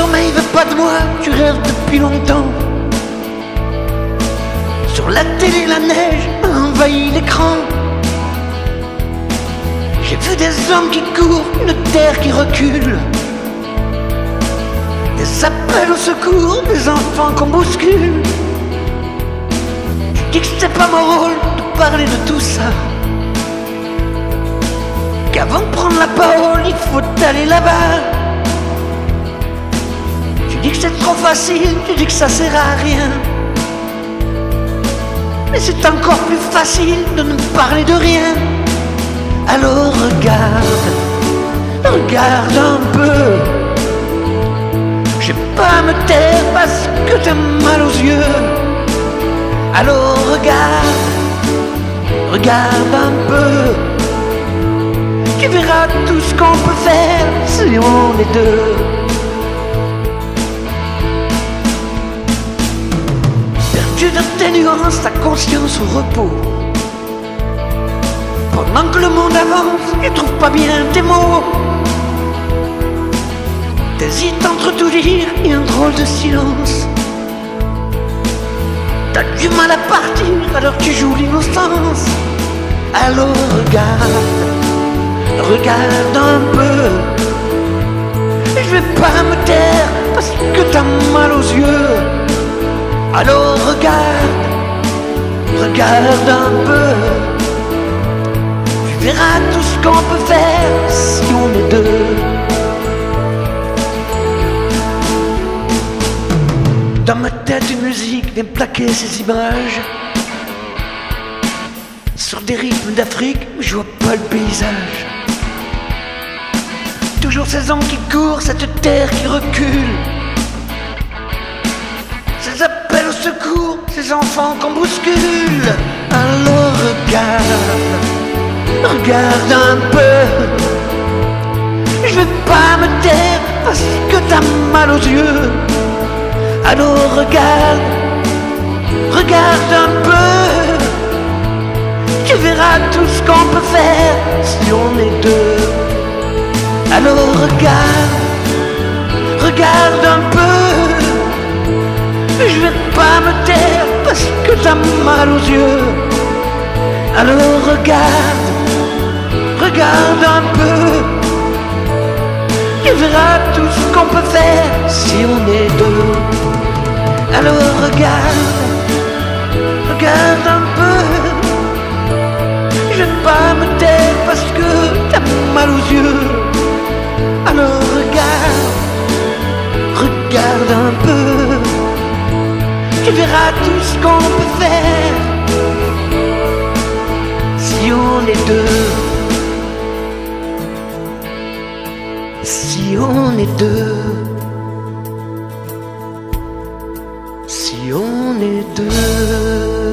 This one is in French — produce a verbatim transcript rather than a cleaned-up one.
sommeil veut pas de moi, tu rêves depuis longtemps. Sur la télé, la neige envahit l'écran. J'ai vu des hommes qui courent, une terre qui recule, des appels au secours, des enfants qu'on bouscule. Je dis que c'est pas mon rôle de parler de tout ça, qu'avant de prendre la parole, il faut aller là-bas. Tu dis que c'est trop facile, tu dis que ça sert à rien, mais c'est encore plus facile de ne parler de rien. Alors regarde, regarde un peu. J'ai pas à me taire parce que t'as mal aux yeux. Alors regarde, regarde un peu. Tu verras tout ce qu'on peut faire si on est deux. Perdu dans tes nuances, ta conscience au repos, pendant que le monde avance, tu trouves pas bien tes mots. T'hésites entre tout dire et un drôle de silence. T'as du mal à partir, alors tu joues l'innocence. Alors regarde, regarde un peu. Je vais pas me taire parce que t'as mal aux yeux. Alors regarde, regarde un peu. Tu verras tout ce qu'on peut faire si on est deux. Dans ma tête, une musique vient plaquer ces images. Sur des rythmes d'Afrique, je vois pas le paysage. Toujours ces hommes qui courent, cette terre qui recule, ces appels au secours, ces enfants qu'on bouscule. Alors regarde, regarde un peu. Je vais pas me taire parce que t'as mal aux yeux. Alors regarde, regarde un peu. Tu verras tout ce qu'on peut faire si on est deux. Alors regarde, regarde un peu. Je vais pas me taire parce que t'as mal aux yeux. Alors regarde, regarde un peu. Tu verras tout ce qu'on peut faire si on est deux. Alors regarde, regarde un peu. Je vais pas me taire parce que t'as mal aux yeux. Alors regarde, regarde un peu. Tu verras tout ce qu'on peut faire si on est deux. Si on est deux. Si on est deux.